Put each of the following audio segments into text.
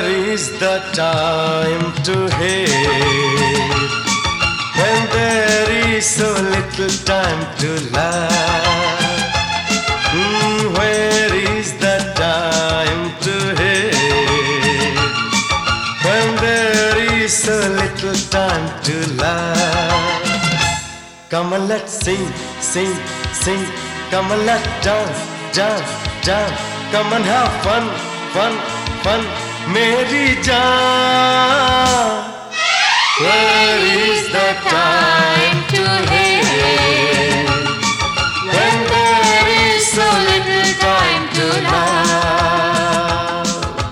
Where is the time to hate when there is so little time to laugh? Where is the time to hate when there is so little time to laugh? Come on, let's sing, sing, sing. Come on, let's dance, dance, dance. Come on, have fun, fun, fun. Meri jaan. Where is the time to hate when there is so little time to love?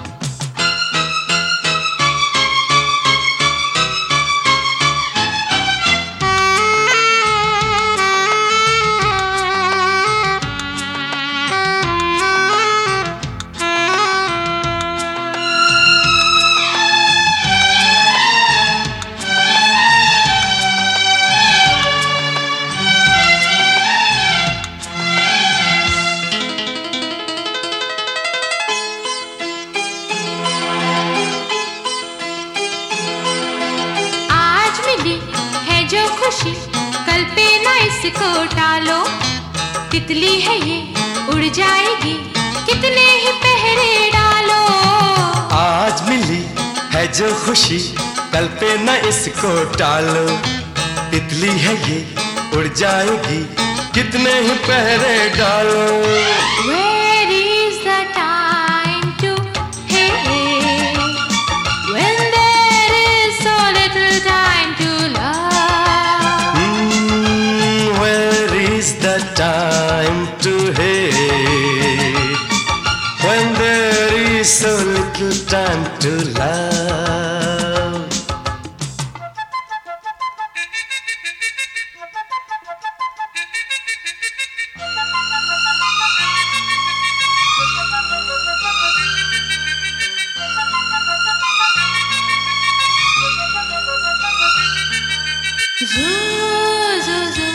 खुशी कल पे ना इसको टालो, तितली है ये उड़ जाएगी कितने ही पहरे डालो। आज मिली है जो खुशी कल पे ना इसको टालो, तितली है ये उड़ जाएगी कितने ही पहरे डालो। Where is the time to hate when there is so little time to love? The time to hate when there is so little time to love. Zoo, zoo, zoo.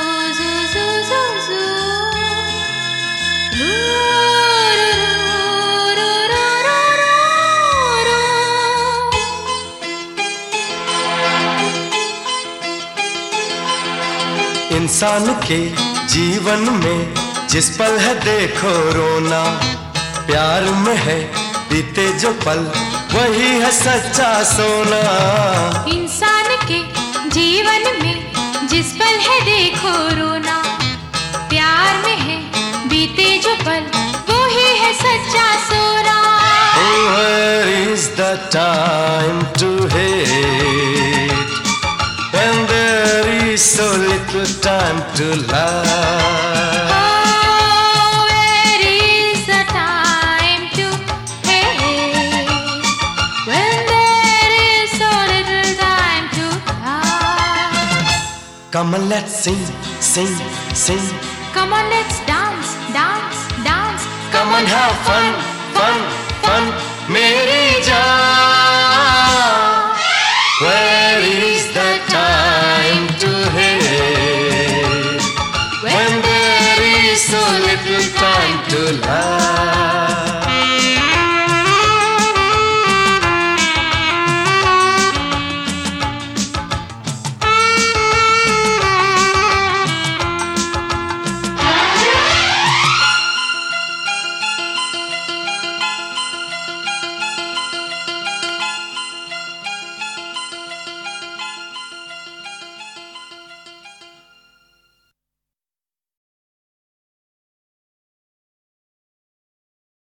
इंसान के जीवन में जिस पल है देखो रोना, प्यार में है बीते जो पल वही है सच्चा सोना। इंसान के जीवन में जिस पल है देखो रोना, प्यार में है बीते जो पल वही है सच्चा सोना। Where is the time to hate when there is so little time to love? Oh, where is the time to hate when there is so little time to love? Come on, let's sing, sing, sing. Come on, let's dance, dance, dance. Come on, have fun, fun, fun. Mere